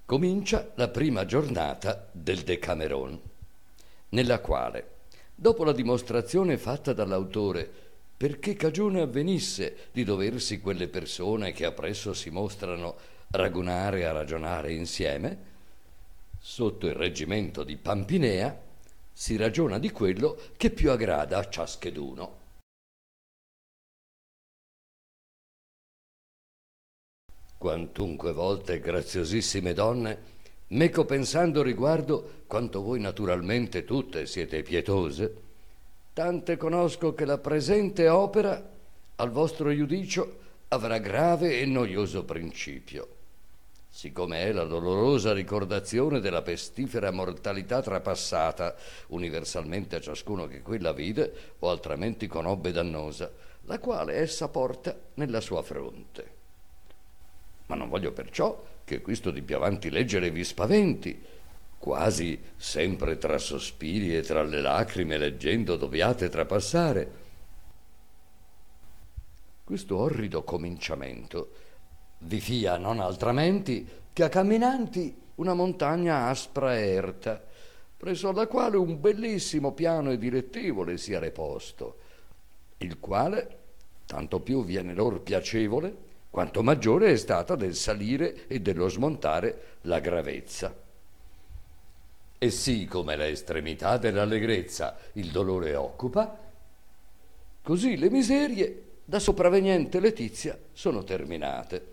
Comincia la prima giornata del Decameron, nella quale, dopo la dimostrazione fatta dall'autore perché cagione avvenisse di doversi quelle persone che appresso si mostrano ragunare a ragionare insieme, sotto il reggimento di Pampinea si ragiona di quello che più aggrada a ciascheduno. Quantunque volte, graziosissime donne, meco pensando riguardo quanto voi naturalmente tutte siete pietose, tante conosco che la presente opera al vostro giudicio avrà grave e noioso principio, siccome è la dolorosa ricordazione della pestifera mortalità trapassata universalmente a ciascuno che quella vide o altrimenti conobbe dannosa, la quale essa porta nella sua fronte. Ma non voglio perciò che questo di più avanti leggere vi spaventi, quasi sempre tra sospiri e tra le lacrime leggendo doviate trapassare. Questo orrido cominciamento vi fia non altramenti che a camminanti una montagna aspra e erta, presso alla quale un bellissimo piano e dilettevole sia reposto, il quale tanto più viene lor piacevole quanto maggiore è stata del salire e dello smontare la gravezza. E sì come la estremità dell'allegrezza il dolore occupa, così le miserie da sopravveniente letizia sono terminate.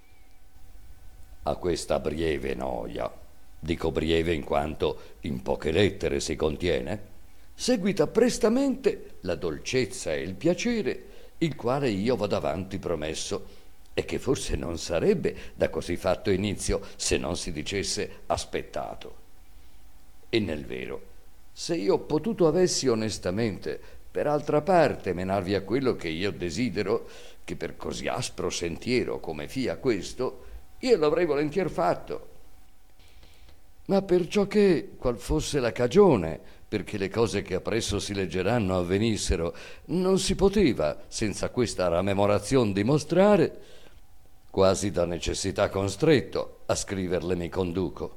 A questa breve noia, dico breve in quanto in poche lettere si contiene, seguita prestamente la dolcezza e il piacere, il quale io vado avanti promesso, e che forse non sarebbe da così fatto inizio se non si dicesse aspettato. E nel vero, se io potuto avessi onestamente per altra parte menarvi a quello che io desidero, che per così aspro sentiero come fia questo, io l'avrei volentier fatto. Ma perciò che, qual fosse la cagione, perché le cose che appresso si leggeranno avvenissero, non si poteva, senza questa ramemorazione dimostrare, quasi da necessità constretto a scriverle mi conduco.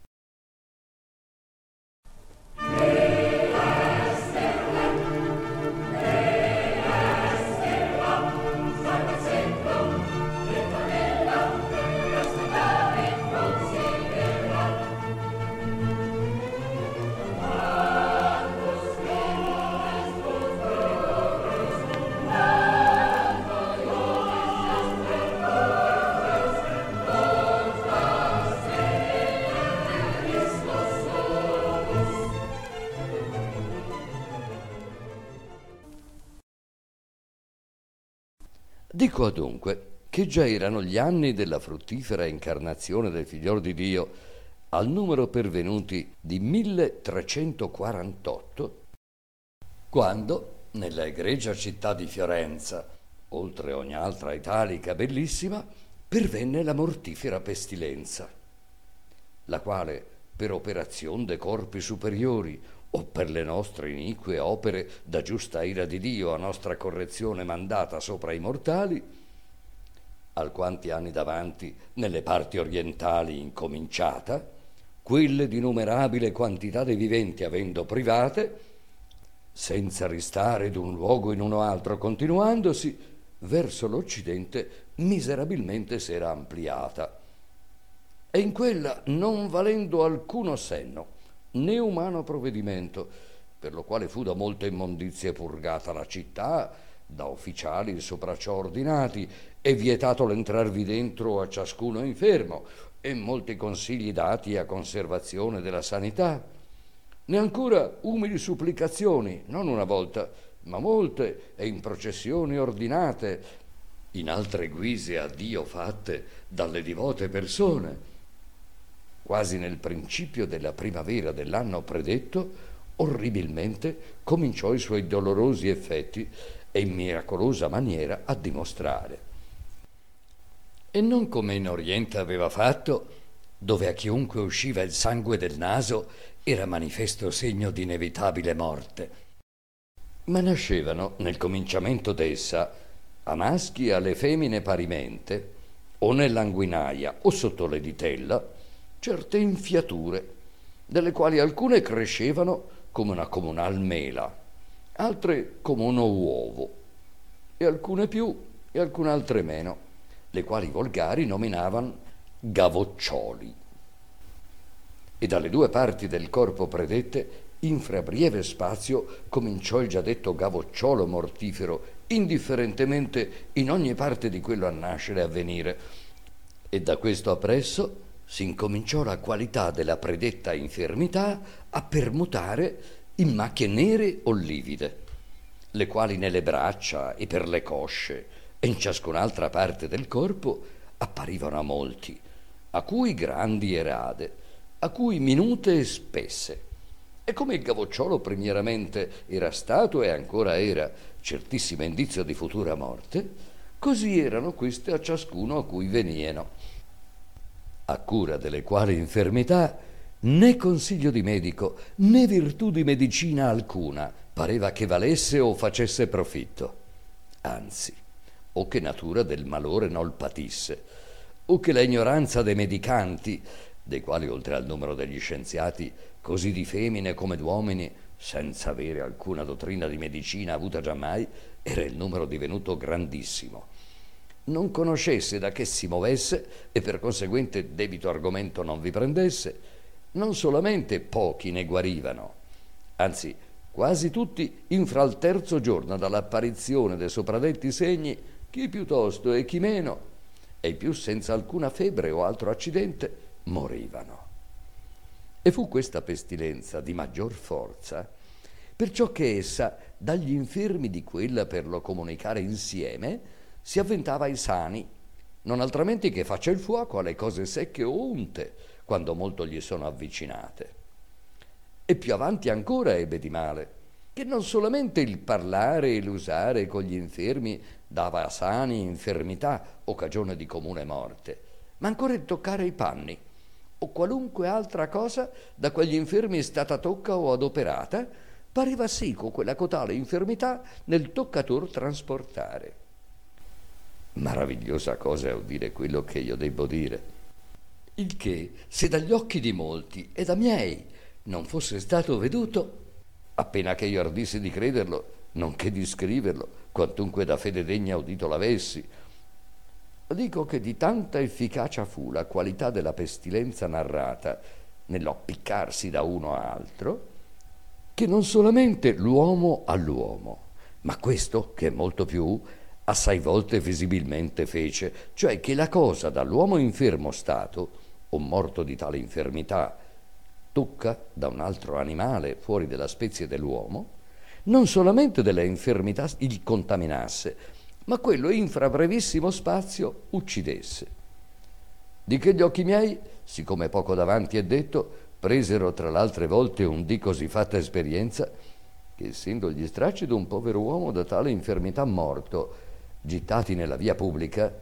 Dico adunque che già erano gli anni della fruttifera incarnazione del Figliol di Dio, al numero pervenuti di 1348, quando nella egregia città di Fiorenza, oltre ogni altra italica bellissima, pervenne la mortifera pestilenza, la quale per operazione de corpi superiori o per le nostre inique opere da giusta ira di Dio a nostra correzione mandata sopra i mortali, alquanti anni davanti nelle parti orientali incominciata, quelle di numerabile quantità dei viventi avendo private, senza ristare d'un luogo in uno altro continuandosi, verso l'Occidente miserabilmente s'era ampliata, e in quella non valendo alcuno senno né umano provvedimento, per lo quale fu da molte immondizie purgata la città, da ufficiali sopra ciò ordinati, e vietato l'entrarvi dentro a ciascuno infermo, e molti consigli dati a conservazione della sanità, né ancora umili supplicazioni, non una volta, ma molte, e in processioni ordinate, in altre guise a Dio fatte dalle divote persone. Quasi nel principio della primavera dell'anno predetto, orribilmente cominciò i suoi dolorosi effetti e in miracolosa maniera a dimostrare. E non come in Oriente aveva fatto, dove a chiunque usciva il sangue del naso era manifesto segno di inevitabile morte, ma nascevano nel cominciamento d'essa a maschi e alle femmine parimente, o nell'anguinaia o sotto l'editella, certe infiature, delle quali alcune crescevano come una comunal mela, altre come uno uovo, e alcune più e alcune altre meno, le quali i volgari nominavano gavoccioli. E dalle due parti del corpo predette, infra breve spazio, cominciò il già detto gavocciolo mortifero, indifferentemente in ogni parte di quello a nascere e a venire. E da questo appresso si incominciò la qualità della predetta infermità a permutare in macchie nere o livide, le quali nelle braccia e per le cosce e in ciascun'altra parte del corpo apparivano a molti, a cui grandi e rade, a cui minute e spesse. E come il gavocciolo primieramente era stato e ancora era certissimo indizio di futura morte, così erano queste a ciascuno a cui venieno, a cura delle quali infermità né consiglio di medico né virtù di medicina alcuna pareva che valesse o facesse profitto, anzi, o che natura del malore nol patisse, o che la ignoranza dei medicanti, dei quali oltre al numero degli scienziati, così di femmine come d'uomini, senza avere alcuna dottrina di medicina avuta giammai, era il numero divenuto grandissimo, non conoscesse da che si movesse e per conseguente debito argomento non vi prendesse, non solamente pochi ne guarivano, anzi quasi tutti infra il terzo giorno dall'apparizione dei sopradetti segni, chi piuttosto e chi meno, e i più senza alcuna febbre o altro accidente, morivano. E fu questa pestilenza di maggior forza, perciò che essa dagli infermi di quella per lo comunicare insieme si avventava ai sani, non altrimenti che faccia il fuoco alle cose secche o unte, quando molto gli sono avvicinate. E più avanti ancora ebbe di male, che non solamente il parlare e l'usare con gli infermi dava a sani infermità o cagione di comune morte, ma ancora il toccare i panni o qualunque altra cosa da quegli infermi è stata tocca o adoperata, pareva sico quella cotale infermità nel toccator trasportare. Maravigliosa cosa è udire quello che io debbo dire, il che, se dagli occhi di molti e da miei non fosse stato veduto, appena che io ardissi di crederlo, nonché di scriverlo, quantunque da fede degna udito l'avessi, dico che di tanta efficacia fu la qualità della pestilenza narrata nell'appiccarsi da uno a altro, che non solamente l'uomo all'uomo, ma questo, che è molto più, assai volte visibilmente fece, cioè che la cosa dall'uomo infermo stato, o morto di tale infermità, tocca da un altro animale fuori della spezie dell'uomo, non solamente della infermità il contaminasse, ma quello infra brevissimo spazio uccidesse. Di che gli occhi miei, siccome poco davanti è detto, presero tra l'altre volte un di così fatta esperienza, che essendo gli stracci d'un povero uomo da tale infermità morto, gittati nella via pubblica,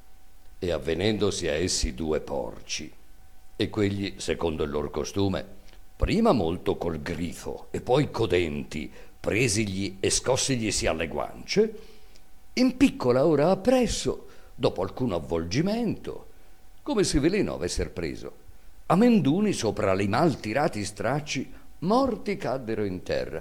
e avvenendosi a essi due porci, e quegli, secondo il lor costume, prima molto col grifo e poi codenti, presigli e scossiglisi alle guance, in piccola ora appresso, dopo alcun avvolgimento, come se veleno avesser preso, a menduni sopra li mal tirati stracci, morti caddero in terra.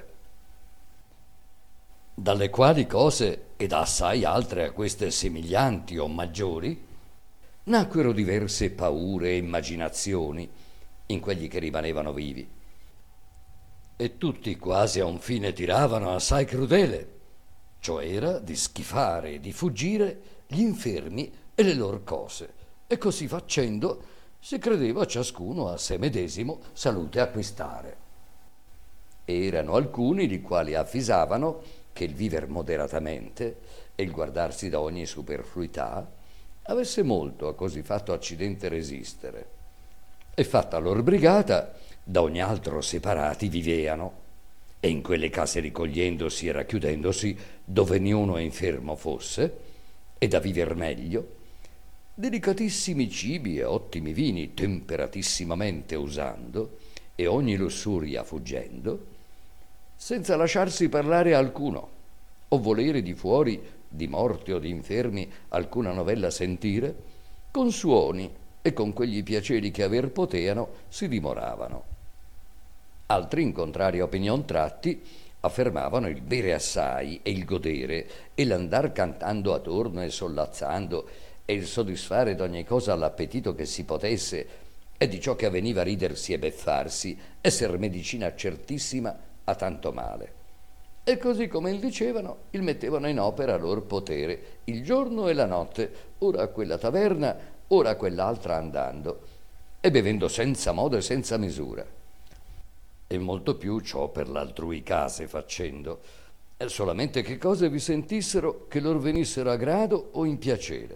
Dalle quali cose, ed assai altre a queste semiglianti o maggiori, nacquero diverse paure e immaginazioni in quelli che rimanevano vivi, e tutti quasi a un fine tiravano assai crudele, cioè era di schifare e di fuggire gli infermi e le lor cose, e così facendo si credeva ciascuno a sé medesimo salute acquistare. Erano alcuni i quali avvisavano che il viver moderatamente e il guardarsi da ogni superfluità avesse molto a così fatto accidente resistere, e fatta lor brigata da ogni altro separati viveano, e in quelle case ricogliendosi e racchiudendosi dove niuno infermo fosse, e da viver meglio, delicatissimi cibi e ottimi vini temperatissimamente usando, e ogni lussuria fuggendo, senza lasciarsi parlare alcuno, o volere di fuori, di morti o di infermi, alcuna novella sentire, con suoni e con quegli piaceri che aver poteano si dimoravano. Altri, in contraria opinion tratti, affermavano il bere assai e il godere e l'andar cantando attorno e sollazzando e il soddisfare d'ogni cosa l'appetito che si potesse e di ciò che avveniva ridersi e beffarsi, esser medicina certissima a tanto male. E così come il dicevano, il mettevano in opera lor potere, il giorno e la notte, ora a quella taverna, ora a quell'altra andando, e bevendo senza modo e senza misura. E molto più ciò per l'altrui case facendo, solamente che cose vi sentissero che lor venissero a grado o in piacere.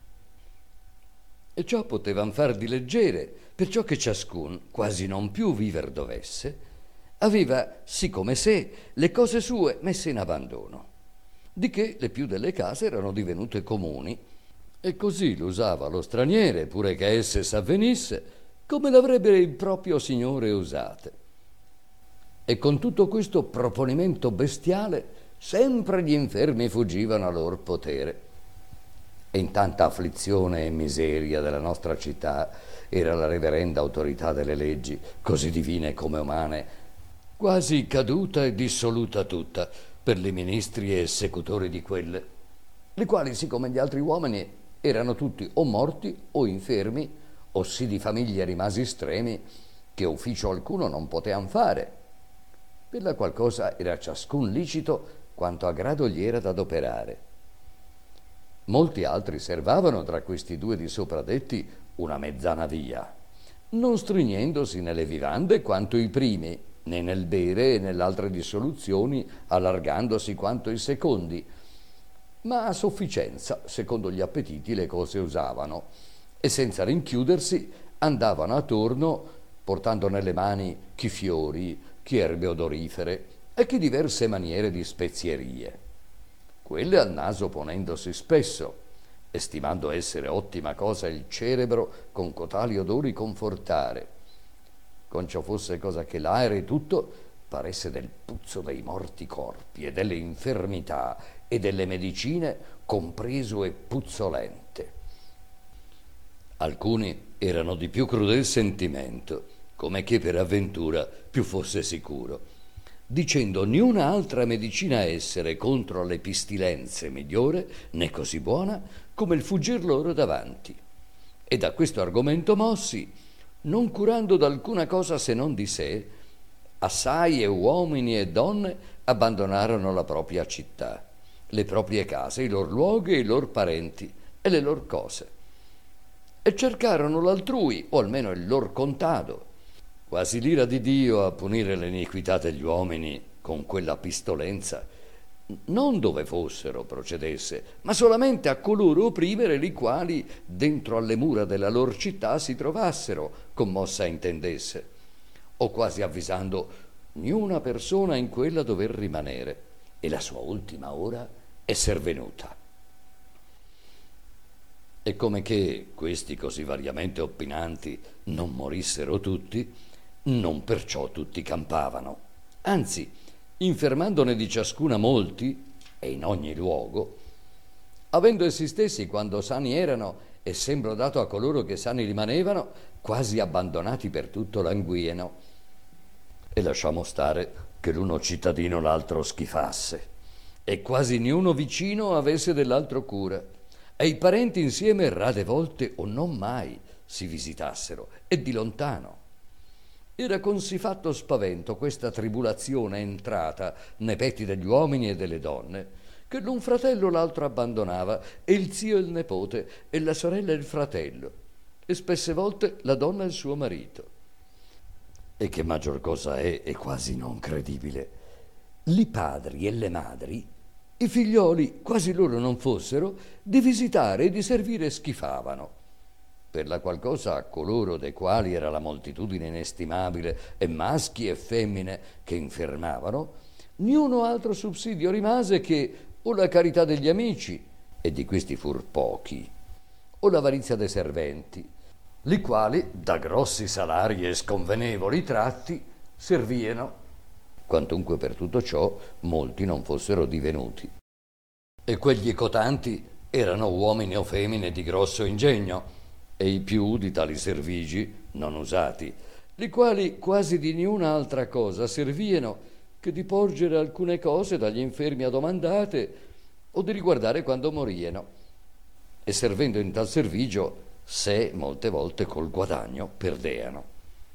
E ciò potevan far di leggere, perciò che ciascun, quasi non più viver dovesse, aveva, sì come sé, le cose sue messe in abbandono, di che le più delle case erano divenute comuni, e così l'usava lo straniere, pure che esse s'avvenisse, come l'avrebbe il proprio signore usate. E con tutto questo proponimento bestiale sempre gli infermi fuggivano a lor potere. E in tanta afflizione e miseria della nostra città era la reverenda autorità delle leggi, così divine come umane, quasi caduta e dissoluta tutta per li ministri e esecutori di quelle, li quali, siccome gli altri uomini, erano tutti o morti o infermi, o sì di famiglie rimasi estremi, che ufficio alcuno non potean fare, per la qual cosa era ciascun licito quanto a grado gli era d'adoperare. Molti altri servavano tra questi due di sopra detti una mezzana via, non stringendosi nelle vivande quanto i primi, né nel bere e nell'altre dissoluzioni allargandosi quanto i secondi, ma a sufficienza, secondo gli appetiti, le cose usavano, e senza rinchiudersi andavano attorno portando nelle mani chi fiori, chi erbe odorifere e chi diverse maniere di spezierie, quelle al naso ponendosi spesso, estimando essere ottima cosa il cerebro con cotali odori confortare, con ciò fosse cosa che l'aere tutto paresse del puzzo dei morti corpi e delle infermità e delle medicine compreso e puzzolente. Alcuni erano di più crudel sentimento, come che per avventura più fosse sicuro, dicendo niuna altra medicina essere contro le pestilenze migliore né così buona come il fuggir loro davanti. E da questo argomento mossi, non curando d'alcuna cosa se non di sé, assai e uomini e donne abbandonarono la propria città, le proprie case, i lor luoghi e i lor parenti e le lor cose, e cercarono l'altrui, o almeno il lor contado, quasi l'ira di Dio a punire l'iniquità degli uomini con quella pistolenza, non dove fossero procedesse, ma solamente a coloro opprimere li quali dentro alle mura della lor città si trovassero, commossa intendesse, o quasi avvisando niuna persona in quella dover rimanere, e la sua ultima ora esser venuta. E come che questi così variamente opinanti non morissero tutti, non perciò tutti campavano, anzi, infermandone di ciascuna molti, e in ogni luogo, avendo essi stessi, quando sani erano, e sembro dato a coloro che sani rimanevano, quasi abbandonati per tutto languieno. E lasciamo stare che l'uno cittadino l'altro schifasse, e quasi niuno vicino avesse dell'altro cura, e i parenti insieme rade volte o non mai si visitassero, e di lontano. Era con sì fatto spavento questa tribulazione entrata nei petti degli uomini e delle donne, che l'un fratello l'altro abbandonava, e il zio il nepote, e la sorella il fratello, e spesse volte la donna il suo marito. E che maggior cosa è quasi non credibile, li padri e le madri, i figlioli, quasi loro non fossero, di visitare e di servire schifavano, per la qual cosa a coloro dei quali era la moltitudine inestimabile e maschi e femmine che infermavano, niuno altro subsidio rimase che o la carità degli amici, e di questi fur pochi, o l'avarizia dei serventi, li quali da grossi salari e sconvenevoli tratti servieno, quantunque per tutto ciò molti non fossero divenuti. E quegli cotanti erano uomini o femmine di grosso ingegno, e i più di tali servigi non usati, li quali quasi di niuna altra cosa serviano che di porgere alcune cose dagli infermi adomandate o di riguardare quando morieno, e servendo in tal servigio se molte volte col guadagno perdeano.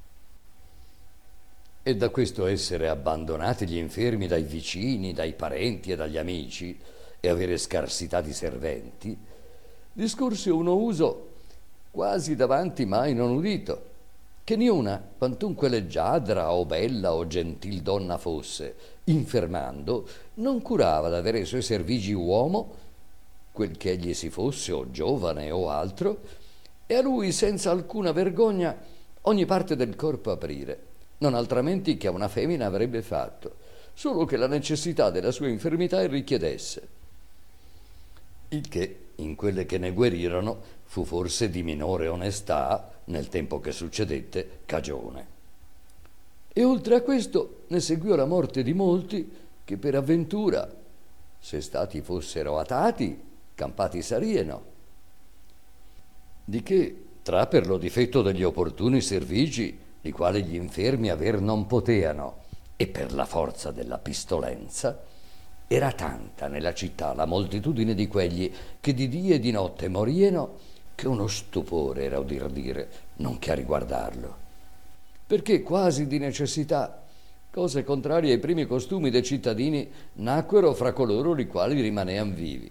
E da questo essere abbandonati gli infermi dai vicini, dai parenti e dagli amici, e avere scarsità di serventi, discorse uno uso quasi davanti mai non udito, che niuna, quantunque leggiadra o bella o gentil donna fosse, infermando, non curava d'avere ai suoi servigi uomo, quel che egli si fosse, o giovane o altro, e a lui senza alcuna vergogna ogni parte del corpo aprire, non altrimenti che a una femmina avrebbe fatto, solo che la necessità della sua infermità il richiedesse. Il che, in quelle che ne guarirono, fu forse di minore onestà, nel tempo che succedette, cagione. E oltre a questo ne seguiò la morte di molti che per avventura, se stati fossero atati, campati sarieno. Di che, tra per lo difetto degli opportuni servigi, i quali gli infermi aver non poteano, e per la forza della pistolenza, era tanta nella città la moltitudine di quelli che di dì e di notte morieno, che uno stupore era udir dire, non che a riguardarlo. Perché quasi di necessità, cose contrarie ai primi costumi dei cittadini, nacquero fra coloro i quali rimanean vivi.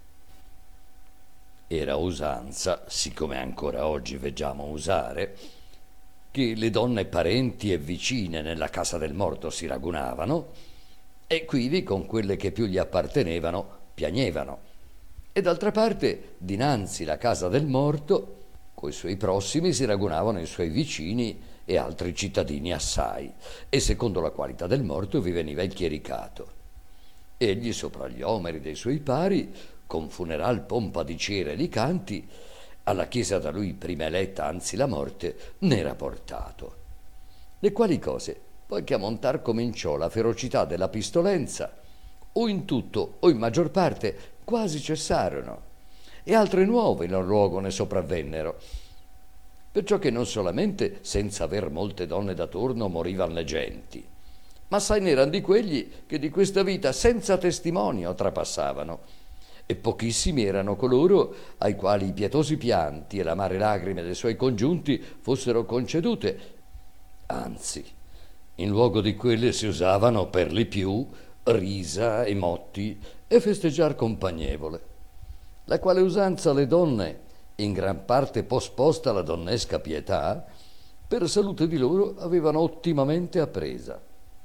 Era usanza, siccome ancora oggi veggiamo usare, che le donne parenti e vicine nella casa del morto si ragunavano e quivi con quelle che più gli appartenevano piagnevano, e d'altra parte dinanzi la casa del morto coi suoi prossimi si ragunavano i suoi vicini e altri cittadini assai, e secondo la qualità del morto vi veniva il chiericato. Egli sopra gli omeri dei suoi pari, con funeral pompa di cera e di canti, alla chiesa da lui prima eletta, anzi la morte, n'era portato. Le quali cose, poi che a montar cominciò la ferocità della pistolenza, o in tutto o in maggior parte quasi cessarono, e altre nuove in lor luogo ne sopravvennero, perciò che non solamente senza aver molte donne d'atorno morivan le genti, ma assai n'eran di quelli che di questa vita senza testimonio trapassavano, e pochissimi erano coloro ai quali i pietosi pianti e l'amare lagrime dei suoi congiunti fossero concedute, anzi, in luogo di quelle si usavano per li più risa e motti e festeggiar compagnevole, la quale usanza le donne, in gran parte posposta alla donnesca pietà, per salute di loro avevano ottimamente appresa.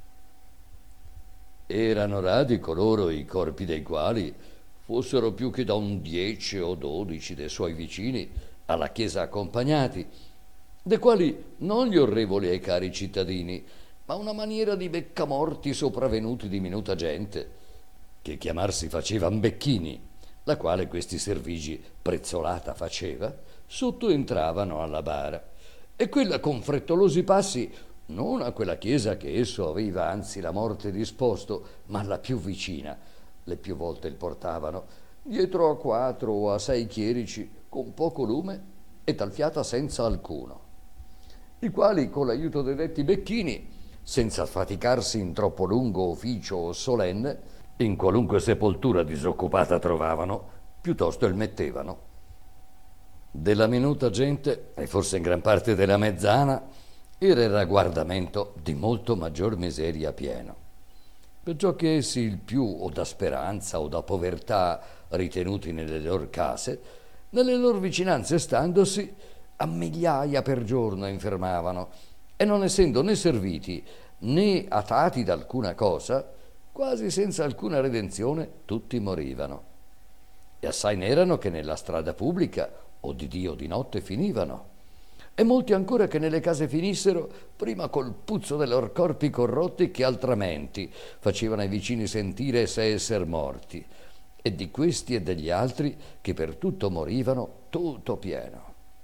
Erano radi coloro i corpi dei quali fossero più che da un 10 o 12 dei suoi vicini alla chiesa accompagnati, dei quali non gli orrevoli ai cari cittadini, ma una maniera di beccamorti sopravvenuti di minuta gente, che chiamarsi facevan becchini, la quale questi servigi prezzolata faceva, sotto entravano alla bara, e quella con frettolosi passi, non a quella chiesa che esso aveva anzi la morte disposto, ma alla più vicina, le più volte il portavano, dietro a 4 o a 6 chierici, con poco lume e talfiata senza alcuno, i quali con l'aiuto dei detti becchini, senza faticarsi in troppo lungo ufficio o solenne, in qualunque sepoltura disoccupata trovavano, piuttosto il mettevano. Della minuta gente, e forse in gran parte della mezzana, era il ragguardamento di molto maggior miseria pieno, perciò che essi il più o da speranza o da povertà ritenuti nelle loro case, nelle loro vicinanze standosi, a migliaia per giorno infermavano, e non essendo né serviti né atati d'alcuna cosa, quasi senza alcuna redenzione tutti morivano. E assai n'erano che nella strada pubblica o di dì o di notte finivano, e molti ancora che nelle case finissero prima col puzzo dei loro corpi corrotti che altramenti facevano ai vicini sentire se esser morti, e di questi e degli altri che per tutto morivano tutto pieno.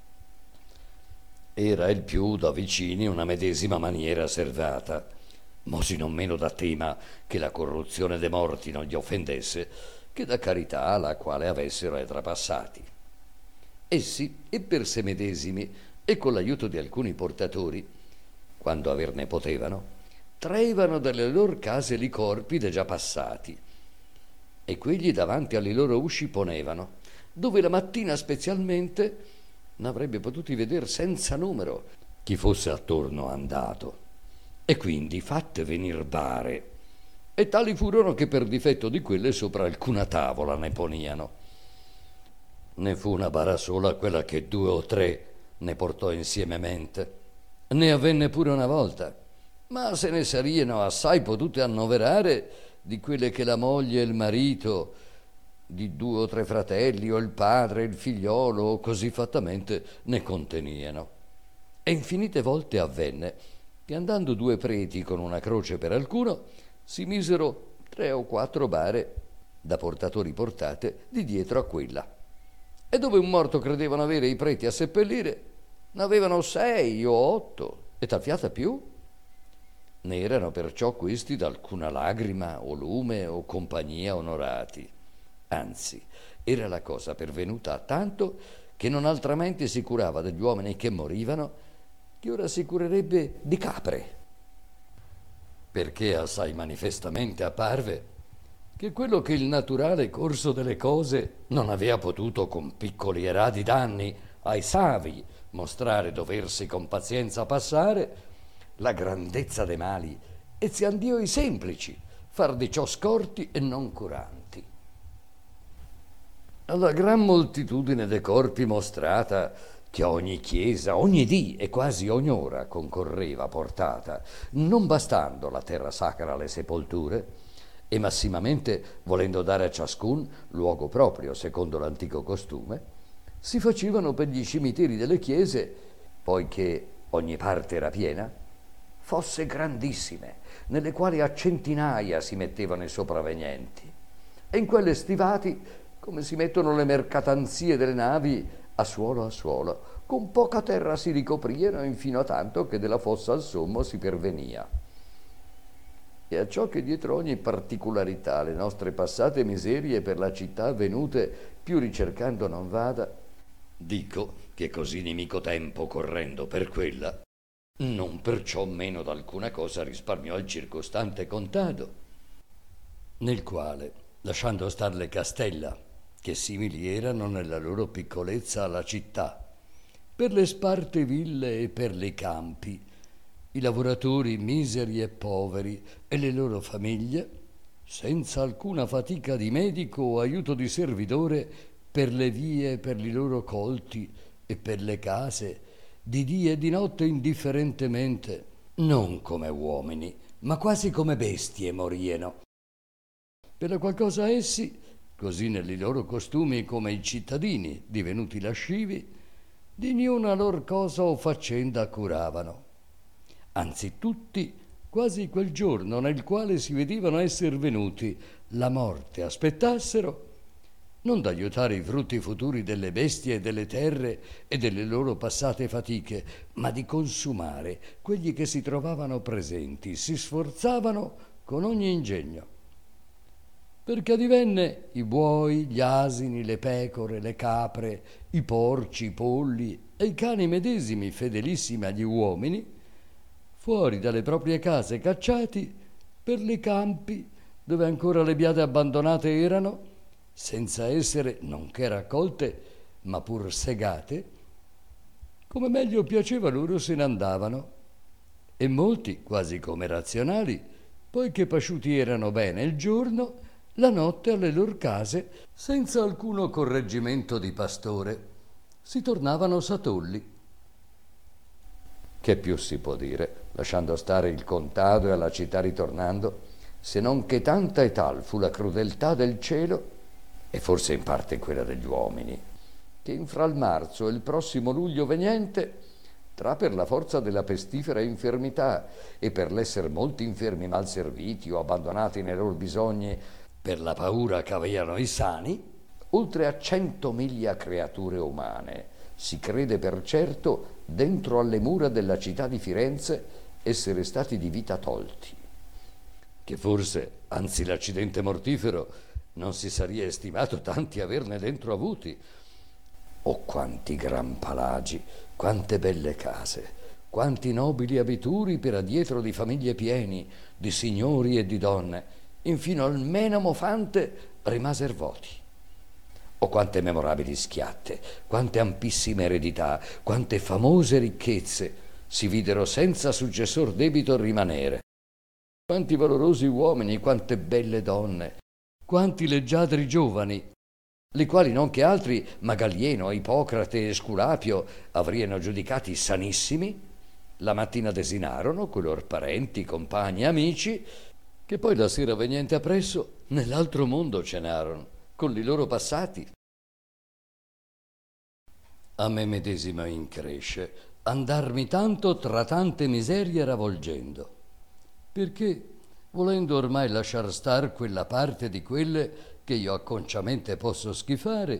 Era il più da vicini una medesima maniera servata, mosi non meno da tema che la corruzione dei morti non gli offendesse, che da carità la quale avessero trapassati. Essi, e per sé medesimi, e con l'aiuto di alcuni portatori, quando averne potevano, traevano dalle loro case li corpi de già passati, e quegli davanti alle loro usci ponevano, dove la mattina specialmente n'avrebbe potuti veder senza numero chi fosse attorno andato, e quindi fatte venir bare, e tali furono che per difetto di quelle sopra alcuna tavola ne poniano. Ne fu una bara sola quella che 2 o 3 ne portò insiememente. Ne avvenne pure una volta, ma se ne sarieno assai potute annoverare di quelle che la moglie e il marito di 2 o 3 fratelli, o il padre e il figliolo, o così fattamente ne conteniano. E infinite volte avvenne che andando 2 preti con una croce per alcuno, si misero 3 o 4 bare da portatori portate di dietro a quella. E dove un morto credevano avere i preti a seppellire, n'avevano 6 o 8 e tal fiata più. Ne erano perciò questi d'alcuna lagrima o lume o compagnia onorati. Anzi, era la cosa pervenuta a tanto che non altramente si curava degli uomini che morivano, che ora si curerebbe di capre, perché assai manifestamente apparve che quello che il naturale corso delle cose non avea potuto con piccoli e radi danni ai savi mostrare doversi con pazienza passare, la grandezza dei mali e si andiò i semplici far di ciò scorti e non curanti. Alla gran moltitudine de corpi mostrata, che ogni chiesa, ogni dì e quasi ogni ora concorreva portata, non bastando la terra sacra alle sepolture, e massimamente volendo dare a ciascun luogo proprio secondo l'antico costume, si facevano per gli cimiteri delle chiese, poiché ogni parte era piena, fosse grandissime, nelle quali a centinaia si mettevano i sopravvenienti, e in quelle stivati, come si mettono le mercatanzie delle navi a suolo, con poca terra si ricopriano infino a tanto che della fossa al sommo si pervenia. E a ciò che dietro ogni particolarità le nostre passate miserie per la città venute più ricercando non vada, dico che così nemico tempo correndo per quella, non perciò meno d'alcuna cosa risparmiò il circostante contado, nel quale, lasciando star le castella, che simili erano nella loro piccolezza alla città, per le sparte ville e per le campi, i lavoratori miseri e poveri e le loro famiglie, senza alcuna fatica di medico o aiuto di servidore, per le vie e per i loro colti e per le case, di dì e di notte indifferentemente, non come uomini, ma quasi come bestie morieno. Per la qualcosa essi, così negli loro costumi come i cittadini, divenuti lascivi, di niuna lor cosa o faccenda curavano. Anzi tutti, quasi quel giorno nel quale si vedevano esser venuti la morte aspettassero, non d'aiutare i frutti futuri delle bestie e delle terre e delle loro passate fatiche, ma di consumare quelli che si trovavano presenti, si sforzavano con ogni ingegno. Perché adivenne i buoi, gli asini, le pecore, le capre, i porci, i polli e i cani medesimi fedelissimi agli uomini, fuori dalle proprie case cacciati per le campi dove ancora le biade abbandonate erano, senza essere non che raccolte, ma pur segate, come meglio piaceva loro se ne andavano, e molti, quasi come razionali, poiché pasciuti erano bene il giorno, la notte alle loro case, senza alcuno correggimento di pastore, si tornavano satolli. Che più si può dire, lasciando stare il contado e alla città ritornando, se non che tanta e tal fu la crudeltà del cielo, e forse in parte quella degli uomini, che infra il marzo e il prossimo luglio veniente, tra per la forza della pestifera infermità e per l'esser molti infermi mal serviti o abbandonati nei loro bisogni per la paura che avevano i sani, oltre a 100.000 creature umane, si crede per certo dentro alle mura della città di Firenze essere stati di vita tolti, che forse, anzi l'accidente mortifero, non si saria estimato tanti averne dentro avuti, Oh, quanti gran palagi, quante belle case, quanti nobili abituri per adietro di famiglie pieni, di signori e di donne, infino al menamo fante rimaser voti. O quante memorabili schiatte, quante ampissime eredità, quante famose ricchezze si videro senza successor debito rimanere. Quanti valorosi uomini, quante belle donne, quanti leggiadri giovani, li quali non che altri Magalieno, Ippocrate e Sculapio avriano giudicati sanissimi, la mattina desinarono coi lor parenti, compagni e amici, che poi la sera veniente appresso nell'altro mondo cenarono con li loro passati. A me medesima incresce andarmi tanto tra tante miserie ravolgendo, perché, volendo ormai lasciar star quella parte di quelle che io acconciamente posso schifare,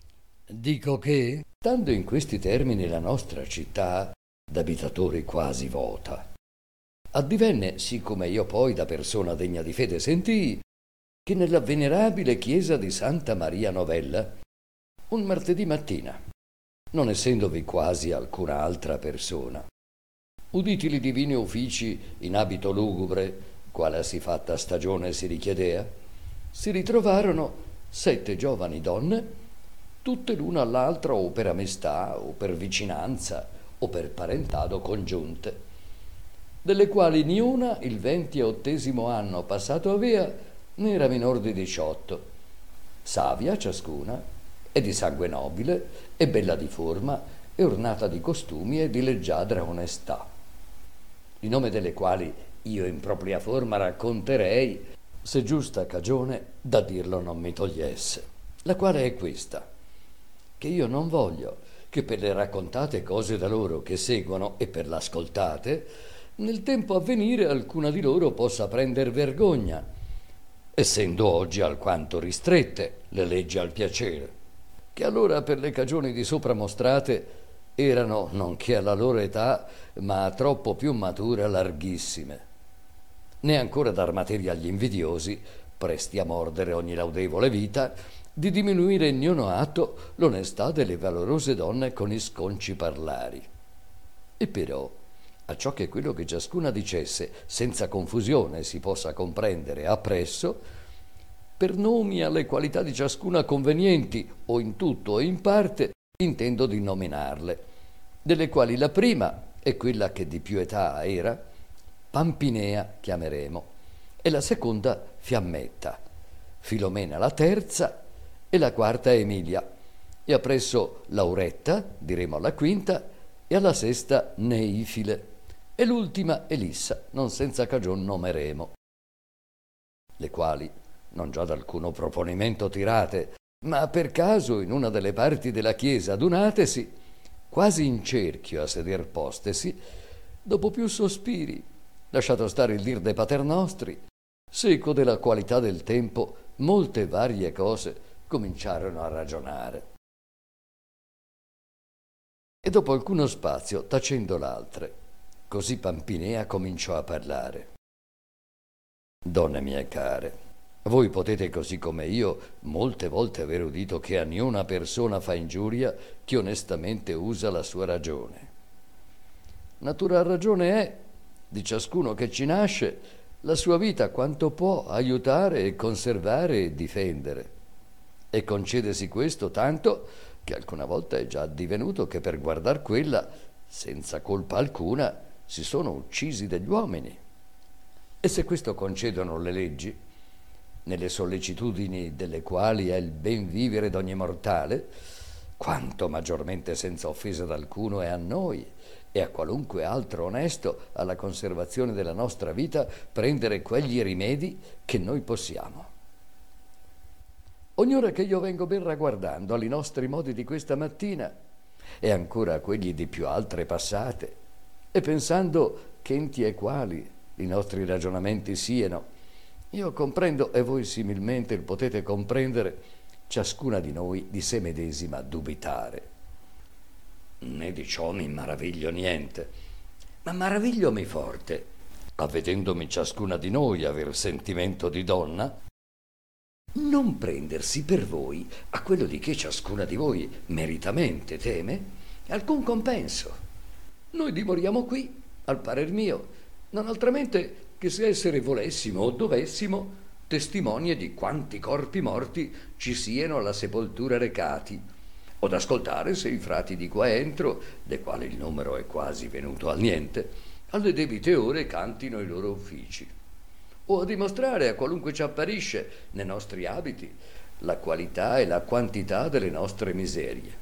dico che, stando in questi termini la nostra città d'abitatori quasi vota, addivenne, siccome io poi da persona degna di fede sentii, che nella venerabile chiesa di Santa Maria Novella, un martedì mattina, non essendovi quasi alcuna altra persona, uditi li divini uffici in abito lugubre, quale a si fatta stagione si richiedea, si ritrovarono 7 giovani donne, tutte l'una all'altra o per amistà o per vicinanza o per parentado congiunte, delle quali niuna il 28° anno passato avea, ne era minor di 18, savia ciascuna, e di sangue nobile, e bella di forma, e ornata di costumi e di leggiadra onestà, il nome delle quali io in propria forma racconterei, se giusta cagione da dirlo non mi togliesse, la quale è questa, che io non voglio che per le raccontate cose da loro che seguono e per l'ascoltate, nel tempo a venire alcuna di loro possa prender vergogna, essendo oggi alquanto ristrette le leggi al piacere, che allora per le cagioni di sopra mostrate erano, non che alla loro età, ma troppo più mature larghissime, né ancora dar materia agli invidiosi, presti a mordere ogni laudevole vita, di diminuire in niuno atto l'onestà delle valorose donne con i sconci parlari. E però, acciò che quello che ciascuna dicesse senza confusione si possa comprendere appresso, per nomi alle qualità di ciascuna convenienti, o in tutto o in parte, intendo di nominarle, delle quali la prima è quella che di più età era, Pampinea chiameremo, e la seconda Fiammetta, Filomena la terza e la quarta Emilia, e appresso Lauretta, diremo alla quinta, e alla sesta Neifile, e l'ultima Elissa, non senza cagion nomeremo, le quali, non già d'alcuno proponimento tirate, ma per caso in una delle parti della chiesa adunatesi, quasi in cerchio a seder postesi, dopo più sospiri, lasciato stare il dir de paternostri, seco della qualità del tempo, molte varie cose cominciarono a ragionare. E dopo alcuno spazio, tacendo l'altre, così Pampinea cominciò a parlare. Donne mie care, voi potete così come io molte volte aver udito che a niuna persona fa ingiuria chi onestamente usa la sua ragione. Natural ragione è di ciascuno che ci nasce la sua vita quanto può aiutare e conservare e difendere, e concedesi questo tanto che alcuna volta è già addivenuto che per guardar quella senza colpa alcuna si sono uccisi degli uomini. E se questo concedono le leggi, nelle sollecitudini delle quali è il ben vivere d'ogni mortale, quanto maggiormente senza offesa d'alcuno è a noi e a qualunque altro onesto alla conservazione della nostra vita prendere quegli rimedi che noi possiamo. Ognora che io vengo ben ragguardando ai nostri modi di questa mattina e ancora a quelli di più altre passate, e pensando che enti e quali i nostri ragionamenti siano, io comprendo, e voi similmente il potete comprendere, ciascuna di noi di sé medesima dubitare. Né di ciò mi maraviglio niente, ma maravigliomi forte, avvedendomi ciascuna di noi aver sentimento di donna, non prendersi per voi a quello di che ciascuna di voi meritamente teme alcun compenso. Noi dimoriamo qui, al parer mio, non altramente che se essere volessimo o dovessimo, testimonie di quanti corpi morti ci siano alla sepoltura recati, o d'ascoltare se i frati di qua entro, de quali il numero è quasi venuto al niente, alle debite ore cantino i loro uffici, o a dimostrare a qualunque ci apparisce nei nostri abiti la qualità e la quantità delle nostre miserie.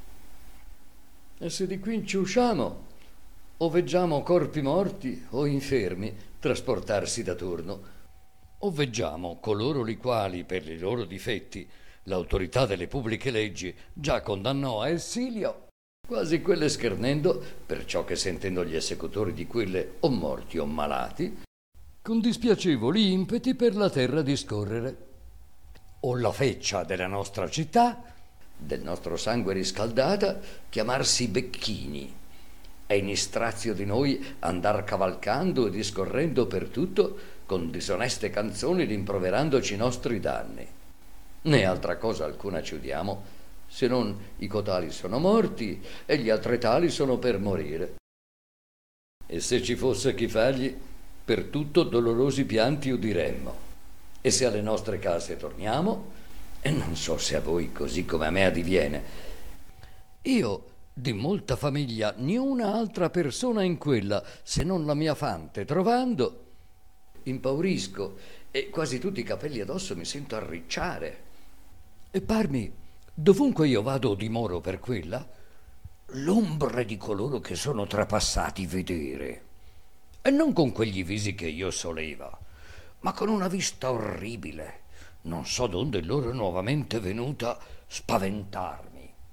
E se di qui ci usciamo, o veggiamo corpi morti o infermi trasportarsi da turno, o veggiamo coloro li quali per i loro difetti l'autorità delle pubbliche leggi già condannò a essilio, quasi quelle schernendo, perciò che sentendo gli esecutori di quelle o morti o malati, con dispiacevoli impeti per la terra discorrere, o la feccia della nostra città, del nostro sangue riscaldata, chiamarsi becchini, e in istrazio di noi andar cavalcando e discorrendo per tutto con disoneste canzoni rimproverandoci i nostri danni. Né altra cosa alcuna ci udiamo, se non i cotali sono morti e gli altretali sono per morire. E se ci fosse chi fargli, per tutto dolorosi pianti udiremmo. E se alle nostre case torniamo, e non so se a voi così come a me addiviene, io di molta famiglia niuna altra persona in quella, se non la mia fante, trovando, impaurisco e quasi tutti i capelli addosso mi sento arricciare. E parmi, dovunque io vado o dimoro per quella, l'ombre di coloro che sono trapassati vedere, e non con quegli visi che io soleva, ma con una vista orribile, non so donde loro è nuovamente venuta, spaventarmi.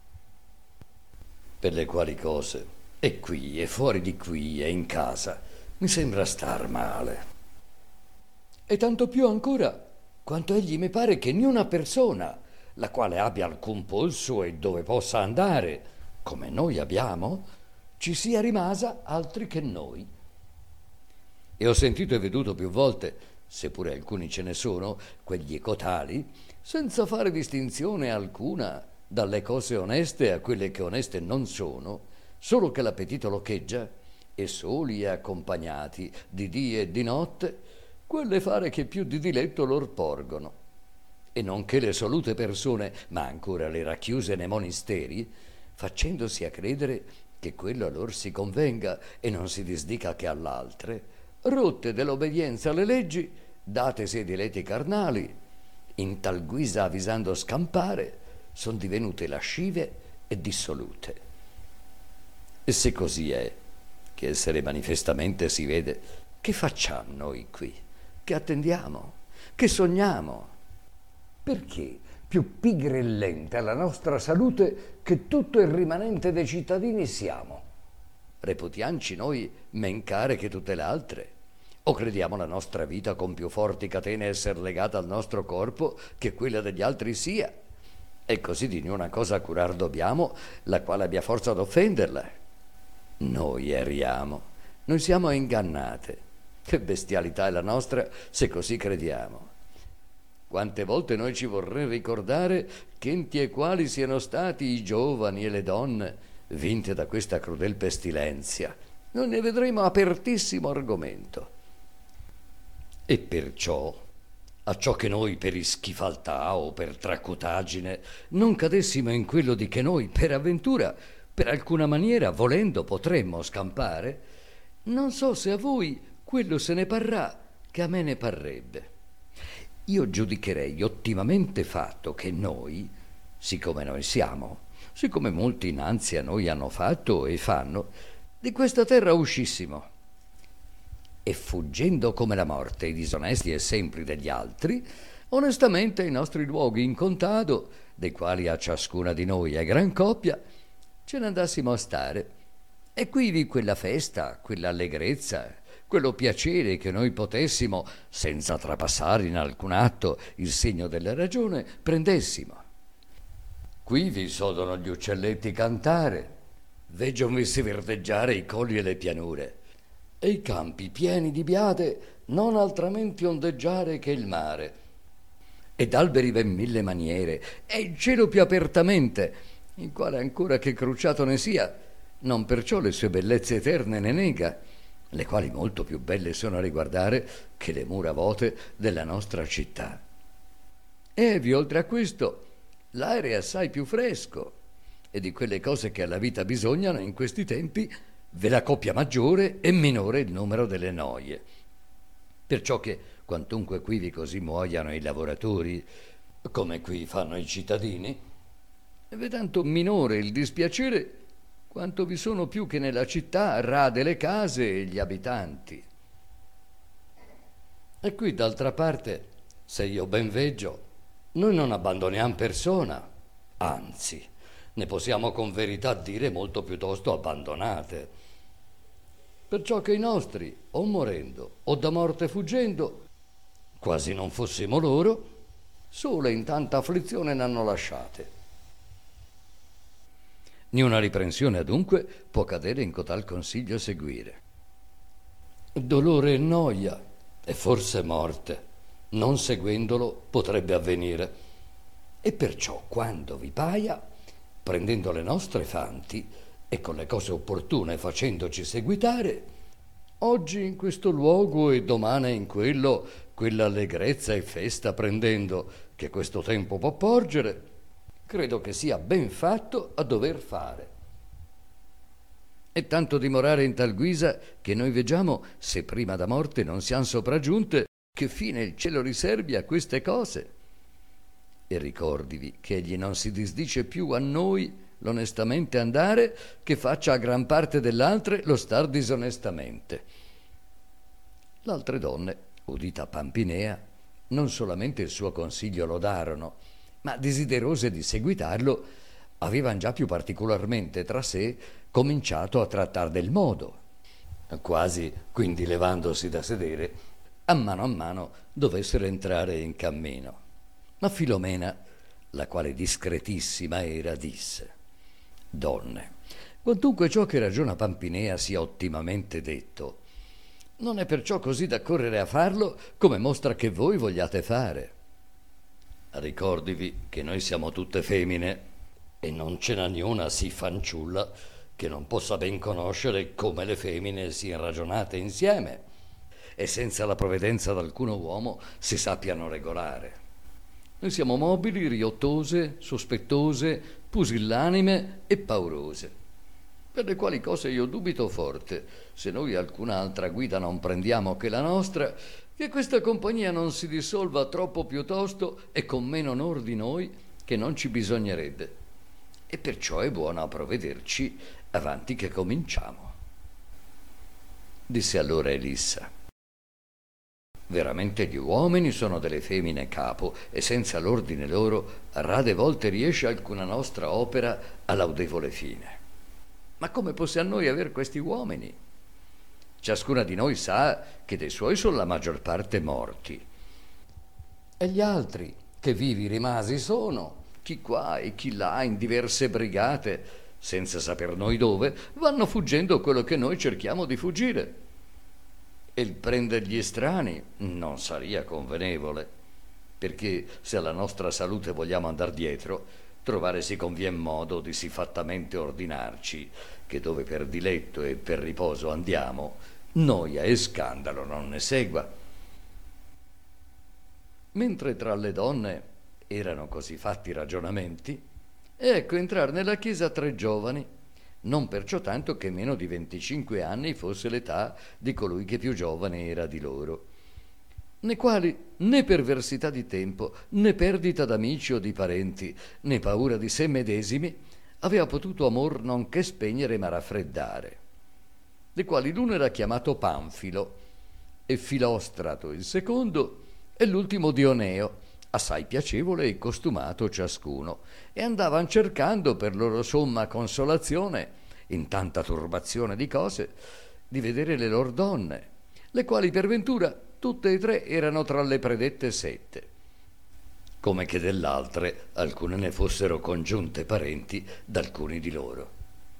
Per le quali cose, e qui e fuori di qui e in casa, mi sembra star male. E tanto più ancora, quanto egli mi pare che niuna persona, la quale abbia alcun polso e dove possa andare, come noi abbiamo, ci sia rimasa altri che noi. E ho sentito e veduto più volte, seppure alcuni ce ne sono, quegli ecotali, senza fare distinzione alcuna dalle cose oneste a quelle che oneste non sono, solo che l'appetito loccheggia, e soli e accompagnati di dì e di notte, quelle fare che più di diletto lor porgono. E non che le solute persone, ma ancora le racchiuse nei monasteri, facendosi a credere che quello a lor si convenga e non si disdica che all'altre, rotte dell'obbedienza alle leggi, datesi ai diletti carnali, in tal guisa avvisando scampare, son divenute lascive e dissolute. E se così è, che essere manifestamente si vede, che facciamo noi qui? Che attendiamo? Che sogniamo? Perché più pigre e lenta la nostra salute che tutto il rimanente dei cittadini siamo? Reputianci noi men care che tutte le altre? O crediamo la nostra vita con più forti catene essere legata al nostro corpo che quella degli altri sia? E così di niuna cosa curar dobbiamo, la quale abbia forza d'offenderla. Noi erriamo, noi siamo ingannate. Che bestialità è la nostra, se così crediamo. Quante volte noi ci vorremmo ricordare che enti e quali siano stati i giovani e le donne vinte da questa crudel pestilenzia. Non ne vedremo apertissimo argomento. E perciò, acciò che noi per ischifaltà o per tracutaggine non cadessimo in quello di che noi per avventura, per alcuna maniera, volendo, potremmo scampare, non so se a voi quello se ne parrà che a me ne parrebbe. Io giudicherei ottimamente fatto che noi, siccome noi siamo, siccome molti innanzi a noi hanno fatto e fanno, di questa terra uscissimo, e fuggendo come la morte i disonesti e sempri degli altri, onestamente ai nostri luoghi in contado, dei quali a ciascuna di noi è gran coppia, ce ne andassimo a stare, e quivi quella festa, quella allegrezza, quello piacere che noi potessimo, senza trapassare in alcun atto il segno della ragione, prendessimo. Qui vi sodono gli uccelletti cantare, veggionvisi verdeggiare i colli e le pianure, e i campi pieni di biade non altramente ondeggiare che il mare. ed alberi ben mille maniere, e il cielo più apertamente, il quale ancora che cruciato ne sia, non perciò le sue bellezze eterne ne nega, le quali molto più belle sono a riguardare che le mura vote della nostra città. E vi oltre a questo, l'aere è assai più fresco, e di quelle cose che alla vita bisognano in questi tempi ve la coppia maggiore e minore il numero delle noie. Perciò che quantunque quivi così muoiano i lavoratori, come qui fanno i cittadini, ve tanto minore il dispiacere quanto vi sono più che nella città rade le case e gli abitanti. E qui d'altra parte, se io ben veggio, noi non abbandoniamo persona, anzi, ne possiamo con verità dire molto piuttosto abbandonate. Perciò che i nostri, o morendo, o da morte fuggendo, quasi non fossimo loro, sole in tanta afflizione n'hanno lasciate. Niuna riprensione adunque può cadere in cotal consiglio seguire. Dolore e noia, e forse morte, non seguendolo potrebbe avvenire. E perciò, quando vi paia, prendendo le nostre fanti e con le cose opportune facendoci seguitare, oggi in questo luogo e domani in quello, quella allegrezza e festa prendendo che questo tempo può porgere, credo che sia ben fatto a dover fare. E tanto dimorare in tal guisa che noi veggiamo, se prima da morte non siam sopraggiunte, che fine il cielo riservi a queste cose. E ricordivi che egli non si disdice più a noi l'onestamente andare, che faccia a gran parte dell'altre lo star disonestamente. L'altre donne, udita Pampinea, non solamente il suo consiglio lodarono, ma desiderose di seguitarlo, avevan già più particolarmente tra sé cominciato a trattar del modo. Quasi, quindi levandosi da sedere, a mano dovessero entrare in cammino. Ma Filomena, la quale discretissima era, disse: Donne, quantunque ciò che ragiona Pampinea sia ottimamente detto, non è perciò così da correre a farlo come mostra che voi vogliate fare. Ricordivi che noi siamo tutte femmine e non ce n'è niuna sì fanciulla che non possa ben conoscere come le femmine siano ragionate insieme e senza la provvidenza d'alcuno uomo si sappiano regolare. Noi siamo mobili, riottose, sospettose, pusillanime e paurose, per le quali cose io dubito forte, se noi alcuna altra guida non prendiamo che la nostra, che questa compagnia non si dissolva troppo piuttosto e con meno onor di noi che non ci bisognerebbe. E perciò è buono a provvederci avanti che cominciamo. Disse allora Elissa: veramente gli uomini sono delle femmine capo, e senza l'ordine loro rade volte riesce alcuna nostra opera a laudevole fine. Ma come possiamo noi aver questi uomini? Ciascuna di noi sa che dei suoi sono la maggior parte morti. E gli altri, che vivi rimasi sono, chi qua e chi là in diverse brigate, senza saper noi dove, vanno fuggendo quello che noi cerchiamo di fuggire. E il prender gli estranei non saria convenevole, perché se alla nostra salute vogliamo andar dietro, trovare si convien modo di sì fattamente ordinarci, che dove per diletto e per riposo andiamo, noia e scandalo non ne segua. Mentre tra le donne erano così fatti ragionamenti, ecco entrar nella chiesa 3 giovani, non perciò tanto che meno di 25 anni fosse l'età di colui che più giovane era di loro, nei quali né perversità di tempo, né perdita d'amici o di parenti, né paura di sé medesimi, aveva potuto amor non che spegnere ma raffreddare, dei quali l'uno era chiamato Panfilo, e Filostrato il secondo, e l'ultimo Dioneo, assai piacevole e costumato ciascuno, e andavan cercando per loro somma consolazione, in tanta turbazione di cose, di vedere le lor donne, le quali per ventura tutte e 3 erano tra le predette 7, come che dell'altre alcune ne fossero congiunte parenti d'alcuni di loro.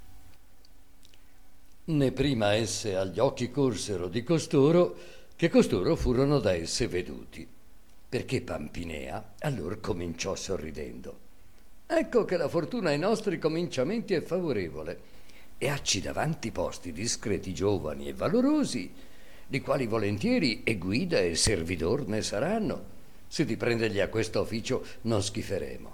Né prima esse agli occhi corsero di costoro, che costoro furono da esse veduti. perché Pampinea allora cominciò sorridendo. Ecco che la fortuna ai nostri cominciamenti è favorevole e acci davanti posti discreti giovani e valorosi, li quali volentieri e guida e servidor ne saranno, se di prendergli a questo ufficio non schiferemo.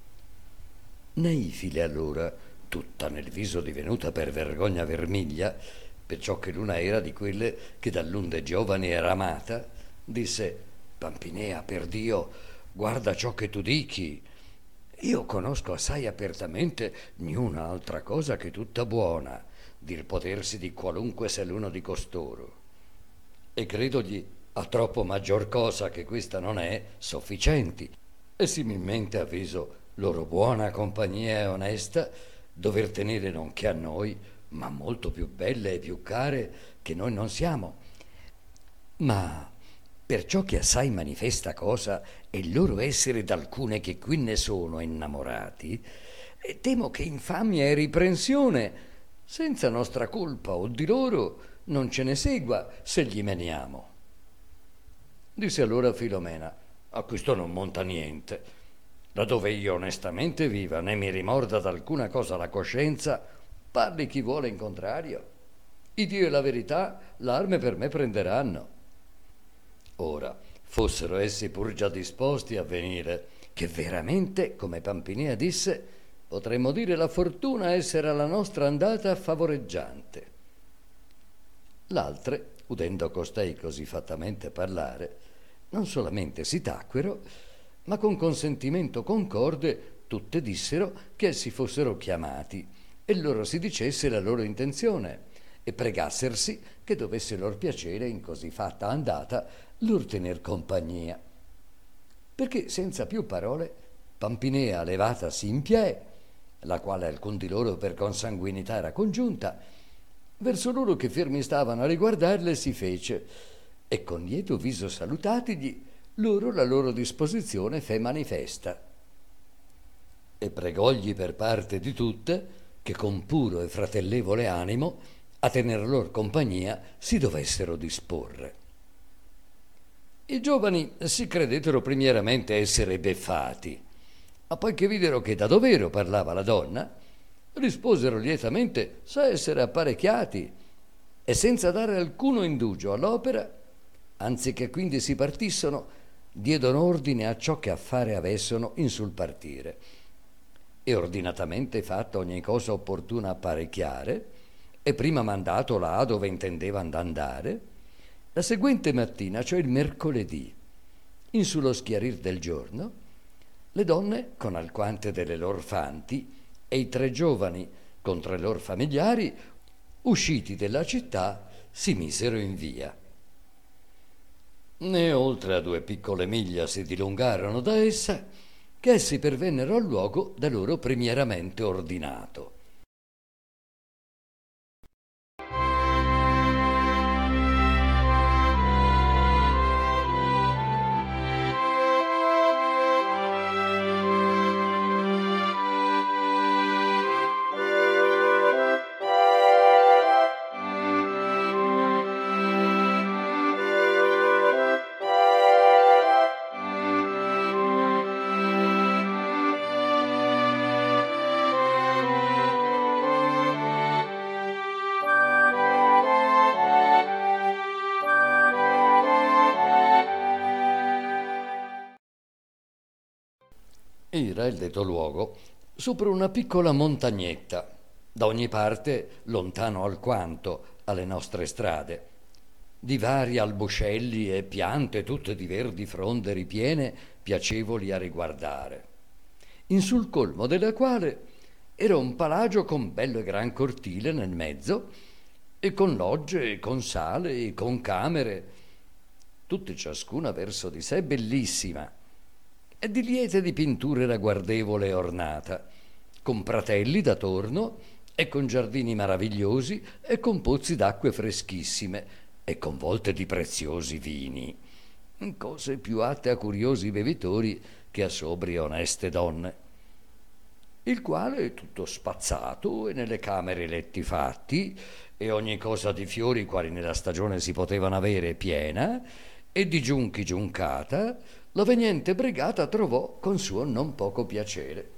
Neifile allora, tutta nel viso divenuta per vergogna vermiglia, perciò che l'una era di quelle che dall'unde giovani era amata, disse: Pampinea, per Dio, guarda ciò che tu dichi. Io conosco assai apertamente niuna altra cosa che tutta buona, dir potersi di qualunque sia l'uno di costoro. E credogli a troppo maggior cosa che questa non è sofficienti, e similmente avviso loro buona compagnia e onesta, dover tenere non che a noi, ma molto più belle e più care che noi non siamo. Ma perciò che assai manifesta cosa è il loro essere d'alcune che qui ne sono innamorati, temo che infamia e riprensione, senza nostra colpa o di loro, non ce ne segua se gli meniamo. Disse allora Filomena: a questo non monta niente. Laddove io onestamente viva, né mi rimorda d'alcuna cosa la coscienza, parli chi vuole in contrario. Il Dio e la verità l'arme per me prenderanno. Ora, fossero essi pur già disposti a venire, che veramente, come Pampinea disse, potremmo dire la fortuna essere alla nostra andata favoreggiante. L'altre, udendo costei così fattamente parlare, non solamente si tacquero, ma con consentimento concorde tutte dissero che essi fossero chiamati e loro si dicesse la loro intenzione e pregassersi che dovesse lor piacere in così fatta andata lor tener compagnia. Perché senza più parole Pampinea levatasi in piè, la quale alcun di loro per consanguinità era congiunta, verso loro che fermi stavano a riguardarle si fece e con lieto viso salutatigli loro la loro disposizione fe manifesta e pregògli per parte di tutte che con puro e fratellevole animo a tener lor compagnia si dovessero disporre. I giovani si credettero primieramente essere beffati, ma poi che videro che da dovero parlava la donna, risposero lietamente sa essere apparecchiati e senza dare alcuno indugio all'opera, anziché quindi si partissono, diedono ordine a ciò che a fare avessono in sul partire e ordinatamente fatta ogni cosa opportuna apparecchiare e prima mandato là dove intendevano andare, la seguente mattina, cioè il mercoledì, in sullo schiarir del giorno, le donne con alquante delle lor fanti e i tre giovani con tre lor familiari, usciti della città, si misero in via. Né oltre a 2 piccole miglia si dilungarono da essa, che essi pervennero al luogo da loro primieramente ordinato. Era il detto luogo sopra una piccola montagnetta, da ogni parte lontano alquanto alle nostre strade, di vari alboscelli e piante tutte di verdi fronde ripiene, piacevoli a riguardare, in sul colmo della quale era un palagio con bello e gran cortile nel mezzo, e con logge, e con sale, e con camere, tutte ciascuna verso di sé bellissima, e di liete di pitture ragguardevole e ornata, con pratelli da torno, e con giardini maravigliosi, e con pozzi d'acque freschissime, e con volte di preziosi vini, cose più atte a curiosi bevitori che a sobrie e oneste donne. Il quale, tutto spazzato, e nelle camere letti fatti, e ogni cosa di fiori quali nella stagione si potevano avere piena, E di giunchi giuncata, la veniente brigata trovò con suo non poco piacere.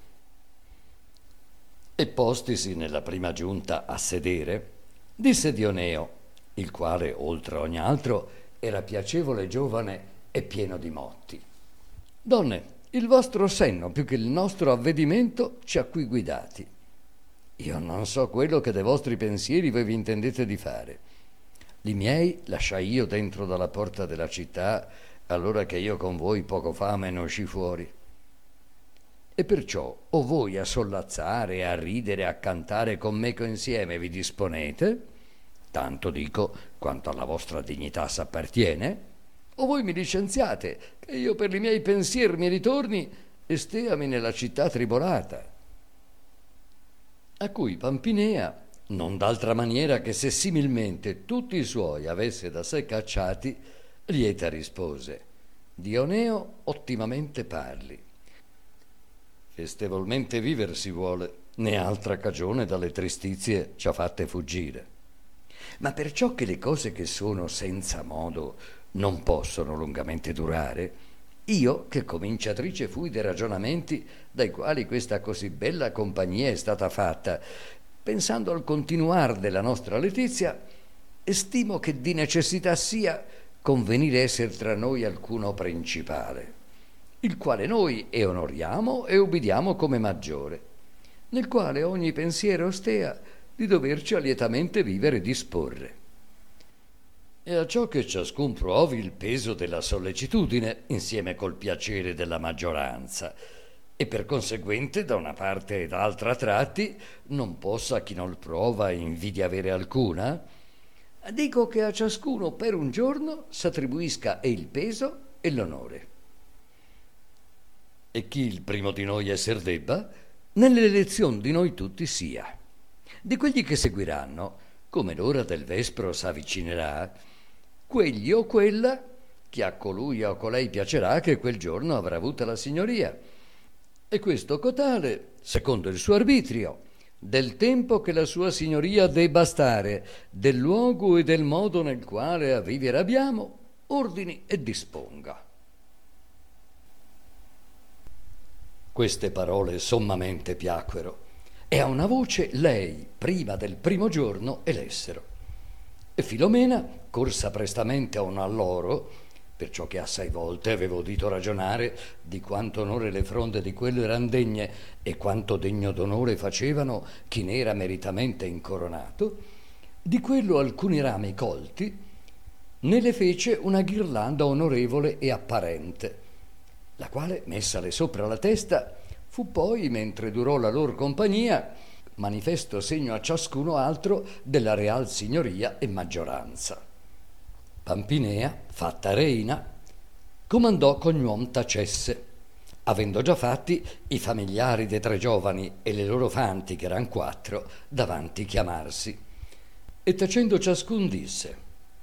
E postisi nella prima giunta a sedere, disse Dioneo, il quale, oltre ogni altro, era piacevole giovane e pieno di motti: donne, il vostro senno più che il nostro avvedimento ci ha qui guidati. Io non so quello che dei vostri pensieri voi vi intendete di fare. Li miei lasciai io dentro dalla porta della città, allora che io con voi poco fa me ne uscì fuori. E perciò o voi a sollazzare, a ridere, a cantare con me insieme vi disponete, tanto dico quanto alla vostra dignità s'appartiene, o voi mi licenziate, che io per i miei pensier mi ritorni e steami nella città tribolata. A cui Pampinea, non d'altra maniera che se similmente tutti i suoi avesse da sé cacciati, lieta rispose: Dioneo ottimamente parli. Festevolmente viver si vuole, né altra cagione dalle tristizie ci ha fatte fuggire. Ma perciò che le cose che sono senza modo non possono lungamente durare, io, che cominciatrice fui dei ragionamenti dai quali questa così bella compagnia è stata fatta, pensando al continuar della nostra letizia, estimo che di necessità sia convenire esser tra noi alcuno principale, il quale noi e onoriamo e ubbidiamo come maggiore, nel quale ogni pensiero stea di doverci lietamente vivere e disporre. E a ciò che ciascun provi il peso della sollecitudine insieme col piacere della maggioranza, e per conseguente da una parte ed altra tratti non possa chi non prova invidia avere alcuna, dico che a ciascuno per un giorno s'attribuisca e il peso e l'onore. E chi il primo di noi esser debba, nell'elezione di noi tutti sia. Di quelli che seguiranno, come l'ora del vespro s'avvicinerà, quegli o quella che a colui o a colei piacerà che quel giorno avrà avuta la signoria, e questo cotale, secondo il suo arbitrio, del tempo che la sua signoria debba stare, del luogo e del modo nel quale a vivere abbiamo, ordini e disponga. Queste parole sommamente piacquero, e a una voce lei, prima del primo giorno, elessero. E Filomena, corsa prestamente a un alloro, perciò che assai volte avevo udito ragionare di quanto onore le fronde di quello eran degne e quanto degno d'onore facevano chi ne era meritamente incoronato, di quello alcuni rami colti, ne le fece una ghirlanda onorevole e apparente, la quale, messale sopra la testa, fu poi, mentre durò la lor compagnia, manifesto segno a ciascuno altro della real signoria e maggioranza. Pampinea, fatta reina, comandò ch'ognuom tacesse, avendo già fatti i familiari de 3 giovani e le loro fanti, che eran 4, davanti chiamarsi. E tacendo ciascun disse: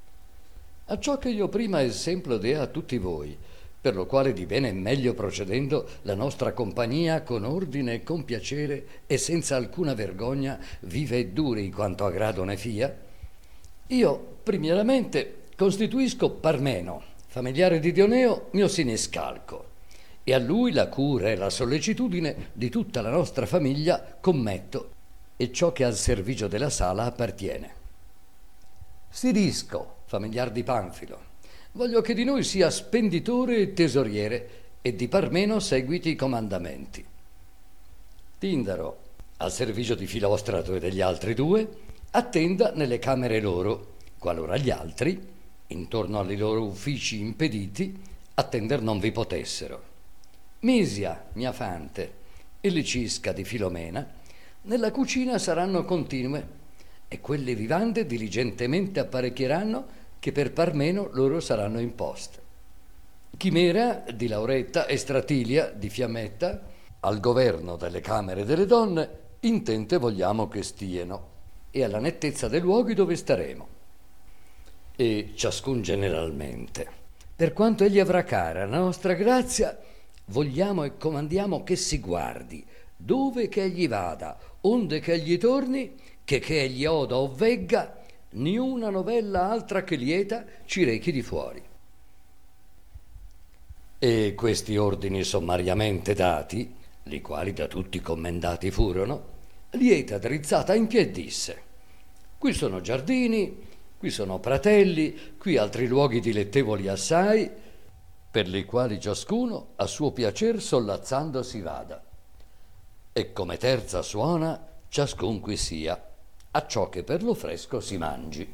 a ciò che io prima esempio dea a tutti voi, per lo quale di bene e meglio procedendo la nostra compagnia con ordine e con piacere e senza alcuna vergogna vive e duri quanto a grado ne fia, io primieramente costituisco Parmeno, familiare di Dioneo, mio siniscalco, e a lui la cura e la sollecitudine di tutta la nostra famiglia commetto, e ciò che al servigio della sala appartiene. Sirisco, familiar di Panfilo, voglio che di noi sia spenditore e tesoriere, e di Parmeno seguiti i comandamenti. Tindaro, al servigio di Filostrato e degli altri 2, attenda nelle camere loro, qualora gli altri, intorno ai loro uffici impediti, attender non vi potessero. Misia, mia fante, e Licisca di Filomena, nella cucina saranno continue, e quelle vivande diligentemente apparecchieranno che per Parmeno loro saranno imposte. Chimera di Lauretta e Stratilia di Fiammetta, al governo delle camere delle donne, intente vogliamo che stieno, e alla nettezza dei luoghi dove staremo. E ciascun generalmente, per quanto egli avrà cara la nostra grazia, vogliamo e comandiamo che si guardi, dove che egli vada, onde che egli torni, che egli oda o vegga, niuna novella altra che lieta ci rechi di fuori. E questi ordini sommariamente dati, li quali da tutti commendati furono, lieta drizzata in pied disse: qui sono giardini, qui sono pratelli, qui altri luoghi dilettevoli assai, per li quali ciascuno a suo piacer sollazzando si vada. E come terza suona, ciascun qui sia, acciò che per lo fresco si mangi.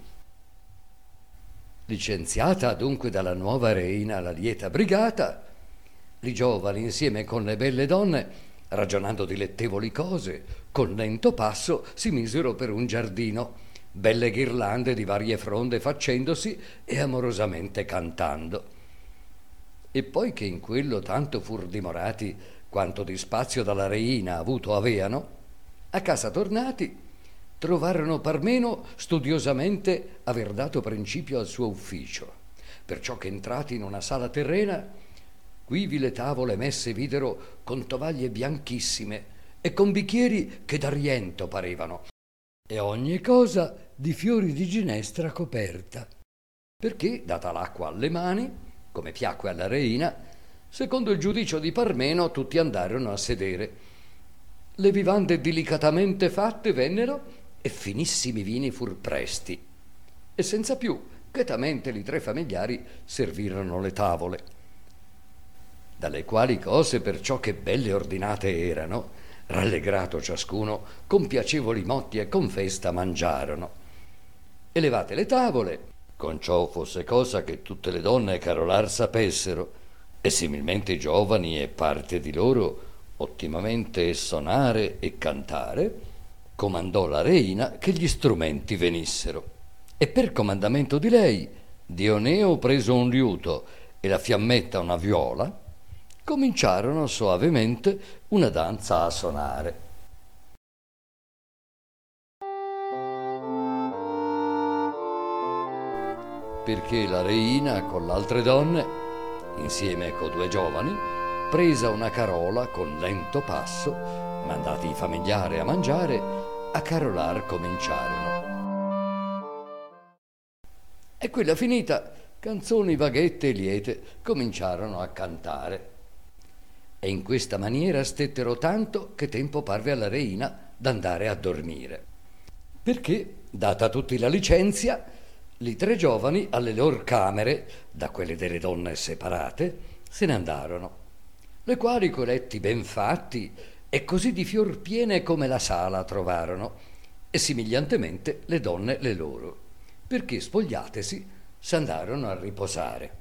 Licenziata dunque dalla nuova reina la lieta brigata, i giovani insieme con le belle donne, ragionando dilettevoli cose, con lento passo si misero per un giardino, belle ghirlande di varie fronde faccendosi e amorosamente cantando. E poi che in quello tanto fur dimorati quanto di spazio dalla reina avuto aveano, a casa tornati trovarono parmeno studiosamente aver dato principio al suo ufficio, perciò che entrati in una sala terrena, quivi le tavole messe videro con tovaglie bianchissime e con bicchieri che d'argento parevano, e ogni cosa di fiori di ginestra coperta, perché, data l'acqua alle mani, come piacque alla reina, secondo il giudicio di Parmeno tutti andarono a sedere. Le vivande delicatamente fatte vennero e finissimi vini fur presti, e senza più chetamente li tre familiari servirono le tavole, dalle quali cose, perciò che belle ordinate erano, rallegrato ciascuno, con piacevoli motti e con festa mangiarono. E levate le tavole, con ciò fosse cosa che tutte le donne carolar sapessero, e similmente i giovani e parte di loro ottimamente sonare e cantare, comandò la reina che gli strumenti venissero. E per comandamento di lei, Dioneo preso un liuto e la fiammetta una viola, cominciarono soavemente una danza a sonare. Perché la reina con l'altre donne, insieme co due giovani, presa una carola con lento passo, mandati i familiari a mangiare, a carolar cominciarono. E quella finita, canzoni vaghette e liete cominciarono a cantare. E in questa maniera stettero tanto che tempo parve alla reina d'andare a dormire. Perché, data a tutti la licenzia, li tre giovani alle loro camere, da quelle delle donne separate, se ne andarono, le quali coi letti ben fatti e così di fior piene come la sala trovarono, e simigliantemente le donne le loro, perché spogliatesi s'andarono a riposare.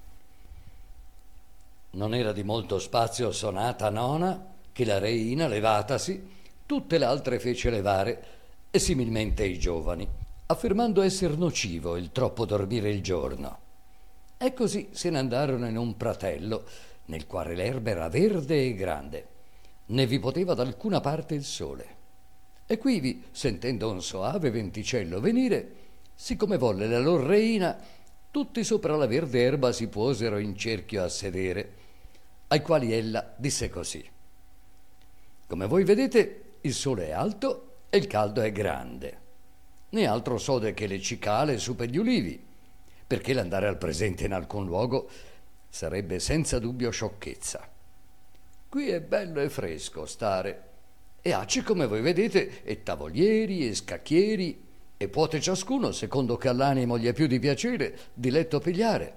Non era di molto spazio sonata nona, che la reina, levatasi, tutte le altre fece levare, e similmente i giovani, affermando esser nocivo il troppo dormire il giorno. E così se ne andarono in un pratello, nel quale l'erba era verde e grande, né vi poteva da alcuna parte il sole. E quivi, sentendo un soave venticello venire, siccome volle la lor reina, tutti sopra la verde erba si posero in cerchio a sedere, ai quali ella disse così: come voi vedete, il sole è alto e il caldo è grande, né altro sode che le cicale su per gli ulivi, perché l'andare al presente in alcun luogo sarebbe senza dubbio sciocchezza. Qui è bello e fresco stare, e acci, come voi vedete, e tavolieri e scacchieri, e puote ciascuno, secondo che all'animo gli è più di piacere, di letto pigliare.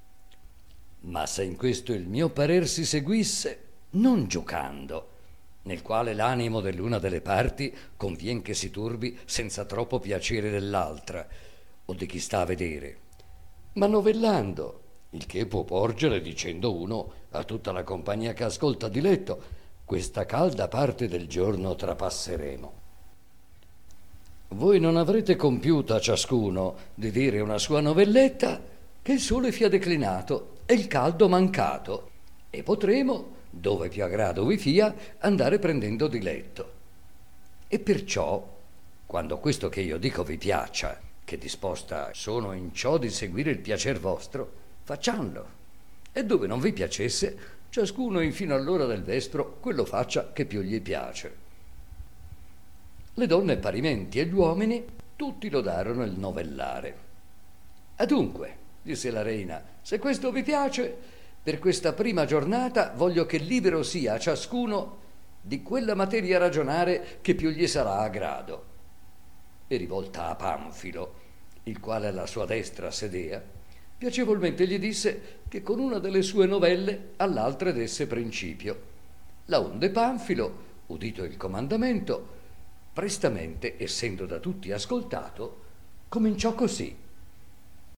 Ma se in questo il mio parer si seguisse, non giocando, nel quale l'animo dell'una delle parti convien che si turbi senza troppo piacere dell'altra, o di chi sta a vedere, ma novellando, il che può porgere, dicendo uno a tutta la compagnia che ascolta di letto: questa calda parte del giorno trapasseremo. Voi non avrete compiuta ciascuno di dire una sua novelletta, che il sole fia declinato e il caldo mancato, e potremo, dove più a grado vi fia, andare prendendo di letto. E perciò, quando questo che io dico vi piaccia, che disposta sono in ciò di seguire il piacer vostro, facciamlo. E dove non vi piacesse, ciascuno infino all'ora del vespro quello faccia che più gli piace. Le donne parimenti e gli uomini tutti lodarono il novellare. Adunque, disse la reina, se questo vi piace, Per questa prima giornata voglio che libero sia a ciascuno di quella materia a ragionare che più gli sarà a grado. E rivolta a Panfilo, il quale alla sua destra sedea, piacevolmente gli disse che con una delle sue novelle all'altra desse principio. Laonde Panfilo, udito il comandamento, prestamente, essendo da tutti ascoltato, cominciò così.